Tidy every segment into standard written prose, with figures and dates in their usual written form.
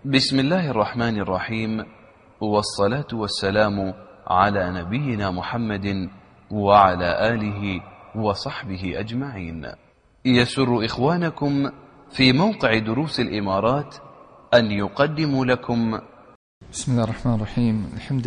بسم الله الرحمن الرحيم، والصلاة والسلام على نبينا محمد وعلى آله وصحبه أجمعين. يسر إخوانكم في موقع دروس الإمارات أن يقدموا لكم بسم الله الرحمن الرحيم.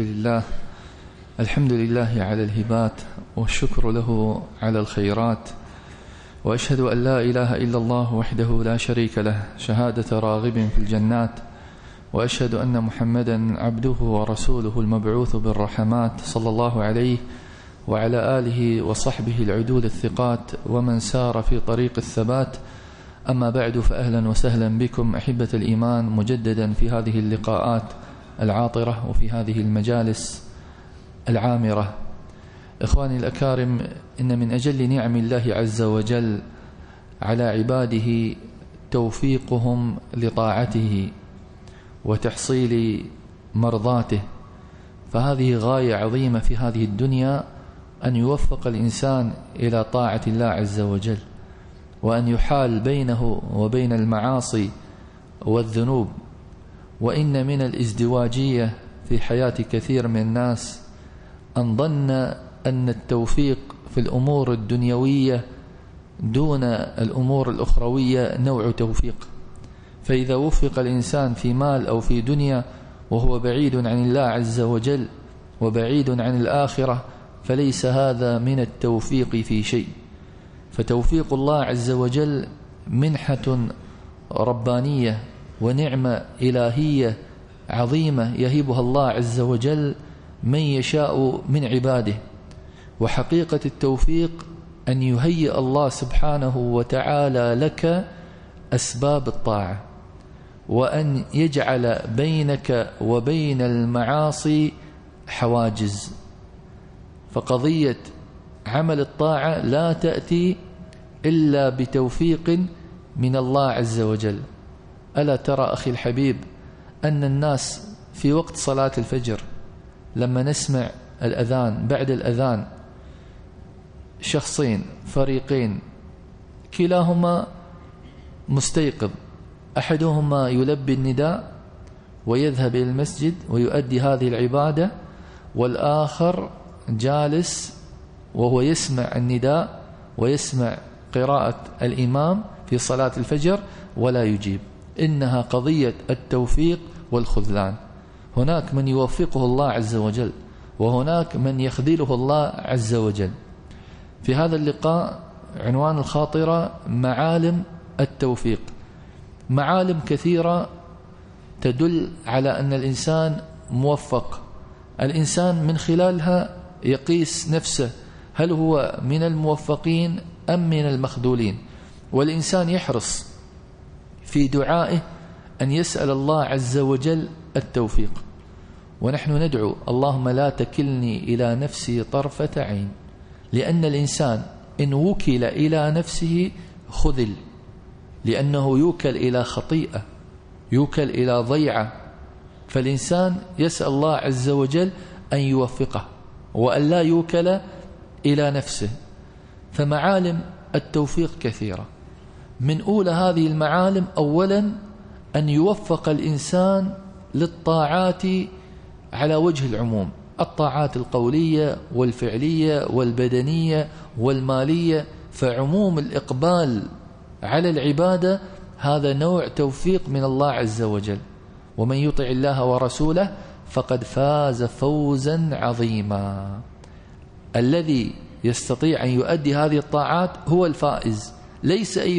الحمد لله على الهبات، والشكر له على الخيرات، وأشهد أن لا إله إلا الله وحده لا شريك له شهادة راغب في الجنات، وأشهد أن محمدا عبده ورسوله المبعوث بالرحمات، صلى الله عليه وعلى آله وصحبه العدول الثقات ومن سار في طريق الثبات. أما بعد، فأهلا وسهلا بكم أحبة الإيمان مجددا في هذه اللقاءات العاطرة وفي هذه المجالس العامرة. إخواني الأكارم، إن من أجل نعم الله عز وجل على عباده توفيقهم لطاعته وتحصيل مرضاته، فهذه غاية عظيمة في هذه الدنيا، أن يوفق الإنسان إلى طاعة الله عز وجل، وأن يحال بينه وبين المعاصي والذنوب. وإن من الازدواجية في حياة كثير من الناس أن ظن أن التوفيق في الأمور الدنيوية دون الأمور الأخروية نوع توفيق، فإذا وفق الإنسان في مال أو في دنيا وهو بعيد عن الله عز وجل وبعيد عن الآخرة، فليس هذا من التوفيق في شيء. فتوفيق الله عز وجل منحة ربانية ونعمة إلهية عظيمة يهبها الله عز وجل من يشاء من عباده. وحقيقة التوفيق أن يهيئ الله سبحانه وتعالى لك أسباب الطاعة، وأن يجعل بينك وبين المعاصي حواجز. فقضية عمل الطاعة لا تأتي إلا بتوفيق من الله عز وجل. ألا ترى أخي الحبيب أن الناس في وقت صلاة الفجر لما نسمع الأذان، بعد الأذان شخصين فريقين كلاهما مستيقظ، أحدهما يلبي النداء ويذهب إلى المسجد ويؤدي هذه العبادة، والآخر جالس وهو يسمع النداء ويسمع قراءة الإمام في صلاة الفجر ولا يجيب. إنها قضية التوفيق والخذلان. هناك من يوفقه الله عز وجل، وهناك من يخذله الله عز وجل. في هذا اللقاء عنوان الخاطرة معالم التوفيق. معالم كثيرة تدل على أن الإنسان موفق. الإنسان من خلالها يقيس نفسه، هل هو من الموفقين أم من المخذولين؟ والإنسان يحرص في دعائه أن يسأل الله عز وجل التوفيق. ونحن ندعو: اللهم لا تكلني إلى نفسي طرفة عين، لأن الإنسان إن وكل إلى نفسه خذل، لأنه يوكل إلى خطيئة، يوكل إلى ضيعة. فالإنسان يسأل الله عز وجل أن يوفقه وأن لا يوكل إلى نفسه. فمعالم التوفيق كثيرة. من أولى هذه المعالم أولا أن يوفق الإنسان للطاعات على وجه العموم، الطاعات القولية والفعلية والبدنية والمالية. فعموم الإقبال على العبادة هذا نوع توفيق من الله عز وجل. ومن يطع الله ورسوله فقد فاز فوزا عظيما. الذي يستطيع أن يؤدي هذه الطاعات هو الفائز، ليس أي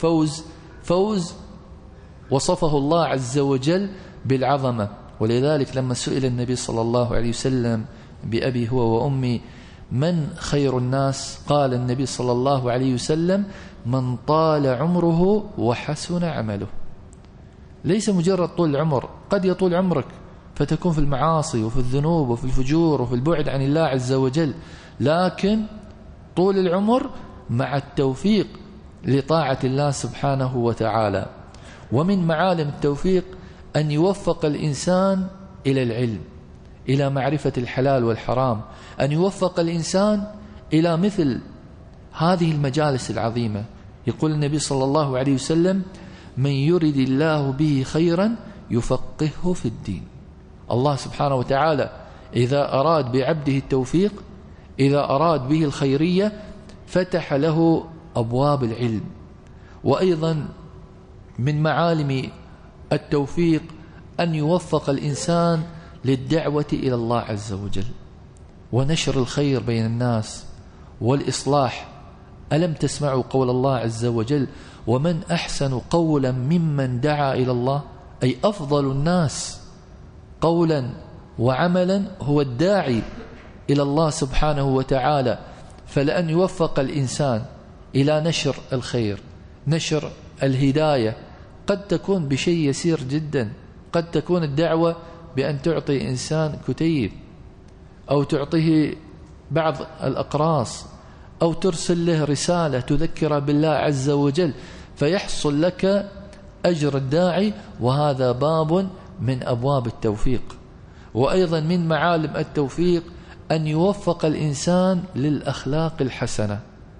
فوز وصفه الله عز وجل بالعظمة. ولذلك لما سئل النبي صلى الله عليه وسلم بأبي هو وأمي من خير الناس، قال النبي صلى الله عليه وسلم: من طال عمره وحسن عمله. ليس مجرد طول العمر، قد يطول عمرك فتكون في المعاصي وفي الذنوب وفي الفجور وفي البعد عن الله عز وجل، لكن طول العمر مع التوفيق لطاعة الله سبحانه وتعالى. ومن معالم التوفيق أن يوفق الإنسان إلى العلم، إلى معرفة الحلال والحرام، أن يوفق الإنسان إلى مثل هذه المجالس العظيمة. يقول النبي صلى الله عليه وسلم: من يرد الله به خيرا يفقهه في الدين. الله سبحانه وتعالى إذا أراد بعبده التوفيق، إذا أراد به الخيرية، فتح له أبواب العلم. وأيضا من معالم التوفيق أن يوفق الإنسان للدعوة إلى الله عز وجل ونشر الخير بين الناس والإصلاح. ألم تسمعوا قول الله عز وجل: ومن أحسن قولا ممن دعا إلى الله؟ أي أفضل الناس قولا وعملا هو الداعي إلى الله سبحانه وتعالى. فلأن يوفق الإنسان إلى نشر الخير، نشر الهداية، قد تكون بشيء يسير جدا. قد تكون الدعوة بأن تعطي إنسان كتيب، أو تعطيه بعض الأقراص، أو ترسل له رسالة تذكر بالله عز وجل، فيحصل لك أجر الداعي، وهذا باب من أبواب التوفيق. وأيضا من معالم التوفيق أن يوفق الإنسان للأخلاق الحسنة.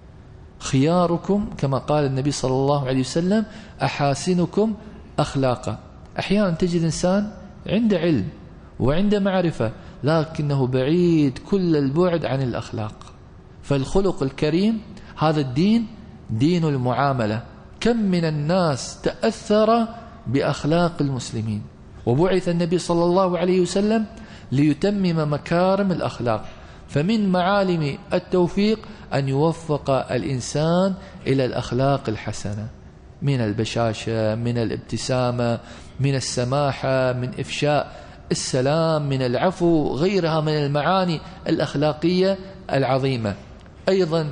خياركم كما قال النبي صلى الله عليه وسلم: أحاسنكم أخلاقا. أحيانا تجد إنسان عنده علم وعنده معرفة، لكنه بعيد كل البعد عن الأخلاق. فالخلق الكريم هذا الدين دين المعاملة. كم من الناس تأثر بأخلاق المسلمين، وبعث النبي صلى الله عليه وسلم ليتمم مكارم الأخلاق. فمن معالم التوفيق أن يوفق الإنسان إلى الأخلاق الحسنة، من البشاشة، من الابتسامة، من السماحة، من إفشاء السلام، من العفو، غيرها من المعاني الأخلاقية العظيمة. أيضا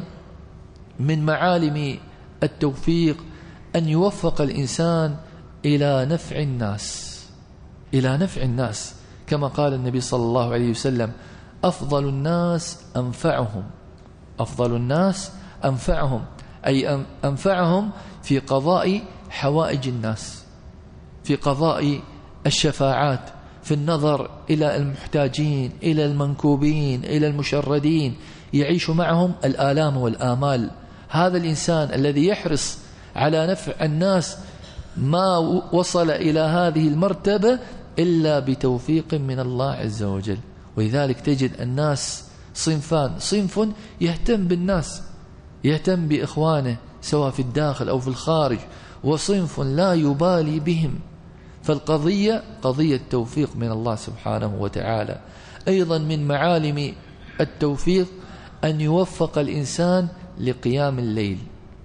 من معالم التوفيق أن يوفق الإنسان إلى نفع الناس، إلى نفع الناس، كما قال النبي صلى الله عليه وسلم: أفضل الناس أنفعهم. أفضل الناس أنفعهم، أي أنفعهم في قضاء حوائج الناس، في قضاء الشفاعات، في النظر إلى المحتاجين، إلى المنكوبين، إلى المشردين، يعيش معهم الآلام والآمال. هذا الإنسان الذي يحرص على نفع الناس ما وصل إلى هذه المرتبة إلا بتوفيق من الله عز وجل. ولذلك تجد الناس صنفان: صنف يهتم بالناس، يهتم بإخوانه سواء في الداخل أو في الخارج، وصنف لا يبالي بهم. فالقضية قضية توفيق من الله سبحانه وتعالى. أيضا من معالم التوفيق أن يوفق الإنسان لقيام الليل.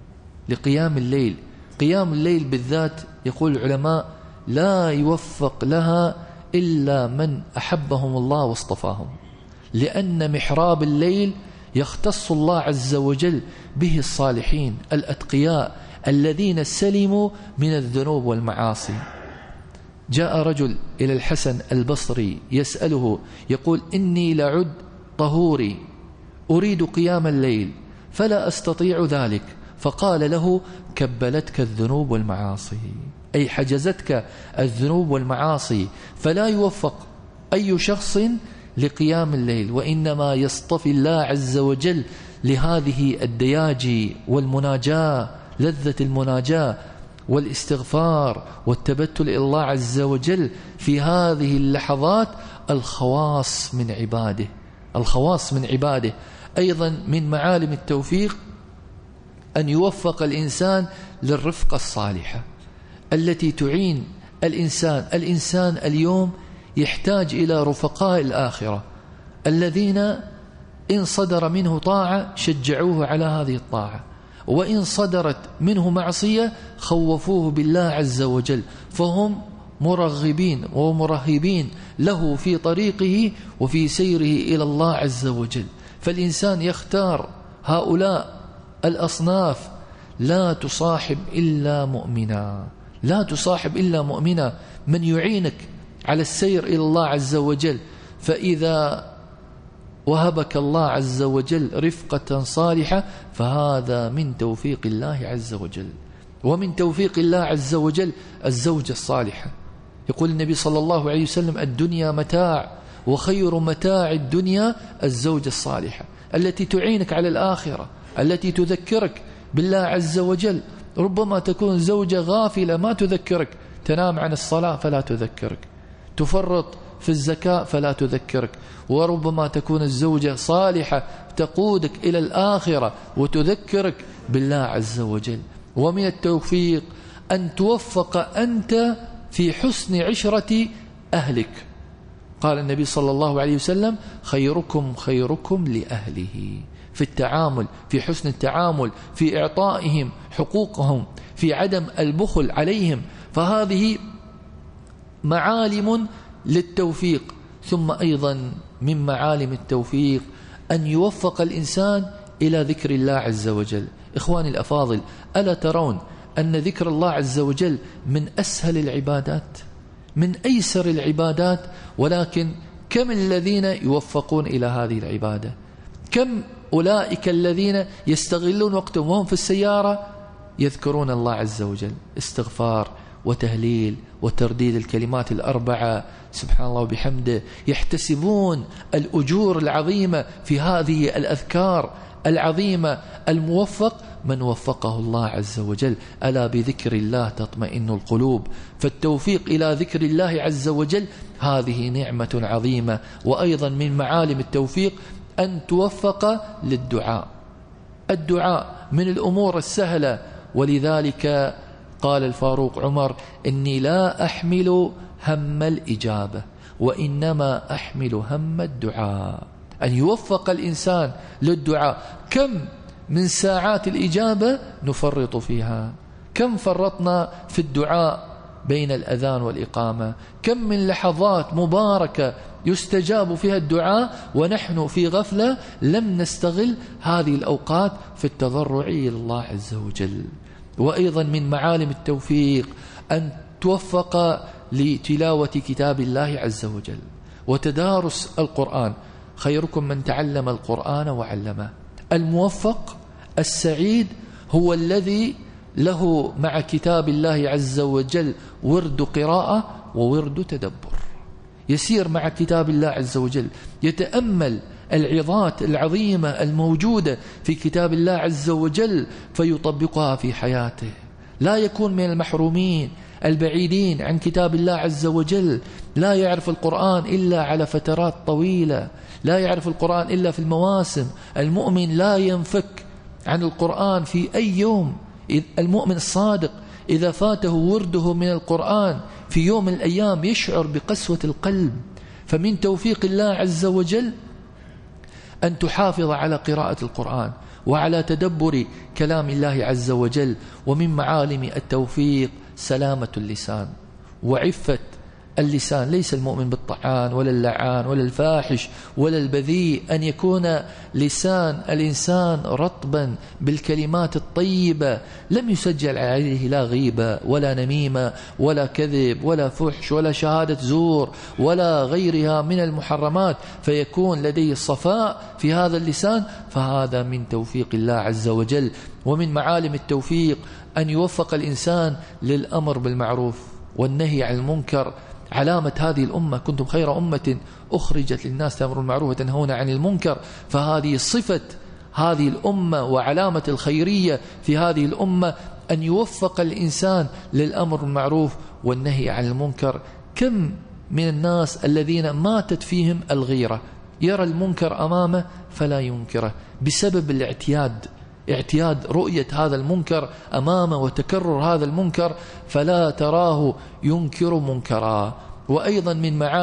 لقيام الليل، قيام الليل بالذات يقول العلماء لا يوفق لها إلا من أحبهم الله واصطفاهم، لأن محراب الليل يختص الله عز وجل به الصالحين الأتقياء الذين سلموا من الذنوب والمعاصي. جاء رجل إلى الحسن البصري يسأله، يقول: إني لعد طهوري أريد قيام الليل فلا أستطيع ذلك. فقال له: كبلتك الذنوب والمعاصي، أي حجزتك الذنوب والمعاصي، فلا يوفق أي شخص لقيام الليل، وإنما يصطفي الله عز وجل لهذه الدياجي والمناجاة، لذة المناجاة والاستغفار والتبتل إلى الله عز وجل في هذه اللحظات الخواص من عباده، الخواص من عباده. أيضا من معالم التوفيق أن يوفق الإنسان للرفقة الصالحة التي تعين الإنسان. الإنسان اليوم يحتاج إلى رفقاء الآخرة الذين إن صدر منه طاعة شجعوه على هذه الطاعة، وإن صدرت منه معصية خوفوه بالله عز وجل، فهم مرغبين ومرهبين له في طريقه وفي سيره إلى الله عز وجل. فالإنسان يختار هؤلاء الأصناف. لا تصاحب إلا مؤمنا، لا تصاحب إلا مؤمنا، من يعينك على السير إلى الله عز وجل. فإذا وهبك الله عز وجل رفقة صالحة فهذا من توفيق الله عز وجل. ومن توفيق الله عز وجل الزوجة الصالحة. يقول النبي صلى الله عليه وسلم: الدنيا متاع، وخير متاع الدنيا الزوجة الصالحة التي تعينك على الآخرة، التي تذكرك بالله عز وجل. ربما تكون زوجة غافلة ما تذكرك، تنام عن الصلاة فلا تذكرك، تفرط في الزكاة فلا تذكرك، وربما تكون الزوجة صالحة تقودك إلى الآخرة وتذكرك بالله عز وجل. ومن التوفيق أن توفق أنت في حسن عشرة أهلك. قال النبي صلى الله عليه وسلم: خيركم خيركم لأهله، في التعامل، في حسن التعامل، في إعطائهم حقوقهم، في عدم البخل عليهم. فهذه معالم للتوفيق. ثم أيضا من معالم التوفيق أن يوفق الإنسان إلى ذكر الله عز وجل. إخواني الأفاضل، ألا ترون أن ذكر الله عز وجل من أسهل العبادات، من أيسر العبادات؟ ولكن كم الذين يوفقون إلى هذه العبادة؟ كم أولئك الذين يستغلون وقتهم وهم في السيارة يذكرون الله عز وجل، استغفار وتهليل وترديد الكلمات الأربعة، سبحان الله وبحمده، يحتسبون الأجور العظيمة في هذه الأذكار العظيمة. الموفق من وفقه الله عز وجل. ألا بذكر الله تطمئن القلوب. فالتوفيق إلى ذكر الله عز وجل هذه نعمة عظيمة. وأيضا من معالم التوفيق أن توفق للدعاء. الدعاء من الأمور السهلة، ولذلك قال الفاروق عمر: إني لا أحمل هم الإجابة وإنما أحمل هم الدعاء. أن يوفق الإنسان للدعاء. كم من ساعات الإجابة نفرط فيها؟ كم فرطنا في الدعاء بين الأذان والإقامة؟ كم من لحظات مباركة يستجاب فيها الدعاء ونحن في غفلة لم نستغل هذه الأوقات في التضرع إلى الله عز وجل. وأيضا من معالم التوفيق أن توفق لتلاوة كتاب الله عز وجل وتدارس القرآن. خيركم من تعلم القرآن وعلمه. الموفق السعيد هو الذي له مع كتاب الله عز وجل ورد قراءة وورد تدبر، يسير مع كتاب الله عز وجل، يتأمل العظات العظيمة الموجودة في كتاب الله عز وجل فيطبقها في حياته. لا يكون من المحرومين البعيدين عن كتاب الله عز وجل، لا يعرف القرآن إلا على فترات طويلة، لا يعرف القرآن إلا في المواسم. المؤمن لا ينفك عن القرآن في أي يوم. المؤمن الصادق إذا فاته ورده من القرآن في يوم من الأيام يشعر بقسوة القلب. فمن توفيق الله عز وجل أن تحافظ على قراءة القرآن وعلى تدبر كلام الله عز وجل. ومن معالم التوفيق سلامة اللسان وعفة اللسان. ليس المؤمن بالطعان ولا اللعان ولا الفاحش ولا البذيء، أن يكون لسان الإنسان رطبا بالكلمات الطيبة، لم يسجل عليه لا غيبة ولا نميمة ولا كذب ولا فحش ولا شهادة زور ولا غيرها من المحرمات، فيكون لديه الصفاء في هذا اللسان. فهذا من توفيق الله عز وجل. ومن معالم التوفيق أن يوفق الإنسان للأمر بالمعروف والنهي عن المنكر. علامة هذه الأمة: كنتم خير أمة أخرجت للناس تأمرون بالمعروف وتنهون عن المنكر. فهذه صفة هذه الأمة وعلامة الخيرية في هذه الأمة أن يوفق الإنسان للأمر بالمعروف والنهي عن المنكر. كم من الناس الذين ماتت فيهم الغيرة، يرى المنكر أمامه فلا ينكره بسبب اعتياد رؤية هذا المنكر أمامه وتكرر هذا المنكر، فلا تراه ينكر منكرا. وأيضا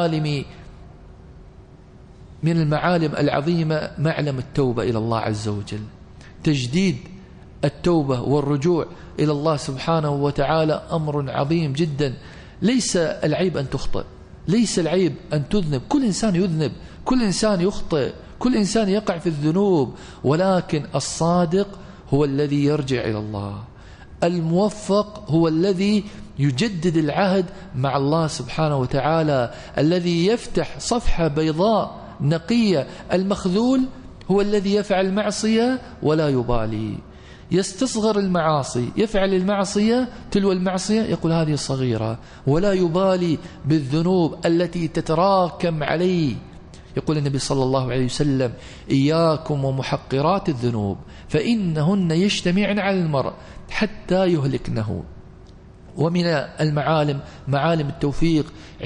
من المعالم العظيمة معلم التوبة إلى الله عز وجل. تجديد التوبة والرجوع إلى الله سبحانه وتعالى أمر عظيم جدا. ليس العيب أن تخطئ، ليس العيب أن تذنب. كل إنسان يذنب، كل إنسان يخطئ، كل إنسان يقع في الذنوب، ولكن الصادق هو الذي يرجع إلى الله. الموفق هو الذي يجدد العهد مع الله سبحانه وتعالى، الذي يفتح صفحة بيضاء نقية. المخذول هو الذي يفعل المعصية ولا يبالي، يستصغر المعاصي، يفعل المعصية تلو المعصية يقول هذه صغيرة، ولا يبالي بالذنوب التي تتراكم عليه. يقول النبي صلى الله عليه وسلم: إياكم ومحقرات الذنوب فإنهن يجتمعن على المرء حتى يهلكنه. ومن المعالم معالم التوفيق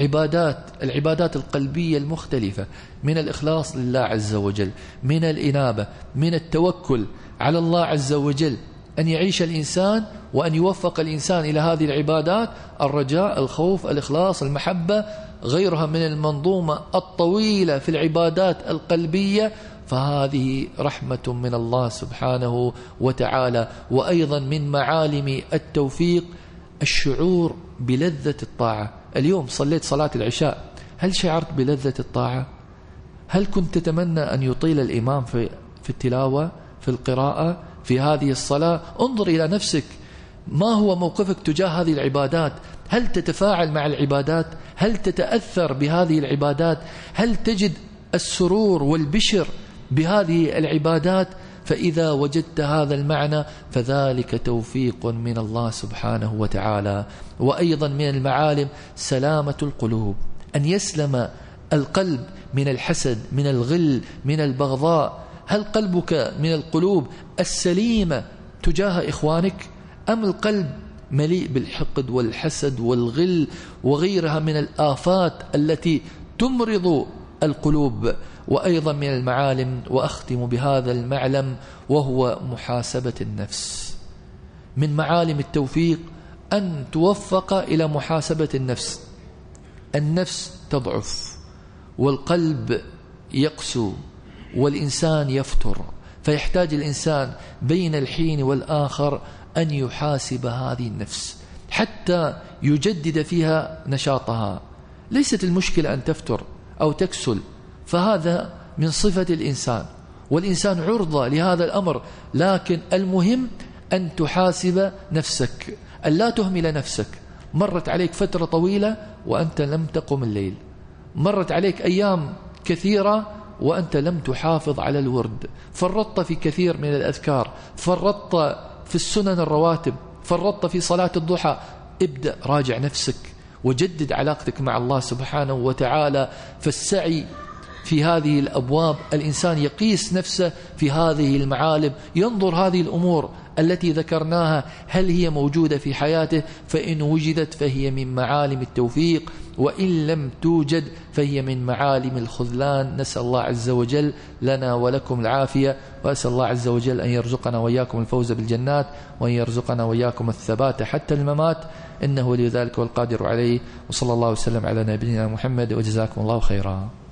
العبادات القلبية المختلفة، من الإخلاص لله عز وجل، من الإنابة، من التوكل على الله عز وجل، أن يعيش الإنسان وأن يوفق الإنسان إلى هذه العبادات، الرجاء، الخوف، الإخلاص، المحبة، غيرها من المنظومة الطويلة في العبادات القلبية، فهذه رحمة من الله سبحانه وتعالى. وأيضا من معالم التوفيق الشعور بلذة الطاعة. اليوم صليت صلاة العشاء، هل شعرت بلذة الطاعة؟ هل كنت تتمنى أن يطيل الإمام في التلاوة، في القراءة، في هذه الصلاة؟ انظر إلى نفسك، ما هو موقفك تجاه هذه العبادات؟ هل تتفاعل مع العبادات؟ هل تتأثر بهذه العبادات؟ هل تجد السرور والبشر بهذه العبادات؟ فإذا وجدت هذا المعنى فذلك توفيق من الله سبحانه وتعالى. وأيضا من المعالم سلامة القلوب، أن يسلم القلب من الحسد، من الغل، من البغضاء. هل قلبك من القلوب السليمة تجاه إخوانك، أم القلب مليء بالحقد والحسد والغل وغيرها من الآفات التي تمرض القلوب؟ وأيضا من المعالم، وأختم بهذا المعلم وهو محاسبة النفس. من معالم التوفيق أن توفق إلى محاسبة النفس. النفس تضعف والقلب يقسو والإنسان يفتر، فيحتاج الإنسان بين الحين والآخر أن يحاسب هذه النفس حتى يجدد فيها نشاطها. ليست المشكلة أن تفتر أو تكسل، فهذا من صفة الإنسان، والإنسان عرضة لهذا الأمر، لكن المهم أن تحاسب نفسك، أن لا تهمل نفسك. مرت عليك فترة طويلة وأنت لم تقم الليل، مرت عليك أيام كثيرة وأنت لم تحافظ على الورد، فرطت في كثير من الأذكار، فرطت في السنن الرواتب، فرطت في صلاة الضحى. ابدأ راجع نفسك وجدد علاقتك مع الله سبحانه وتعالى. فالسعي في هذه الأبواب، الإنسان يقيس نفسه في هذه المعالم، ينظر هذه الأمور التي ذكرناها هل هي موجودة في حياته، فإن وجدت فهي من معالم التوفيق، وإن لم توجد فهي من معالم الخذلان. نسأل الله عز وجل لنا ولكم العافية، وأسأل الله عز وجل أن يرزقنا وإياكم الفوز بالجنات، وأن يرزقنا وإياكم الثبات حتى الممات، إنه ولي ذلك والقادر عليه. وصلى الله وسلم على نبينا محمد، وجزاكم الله خيرا.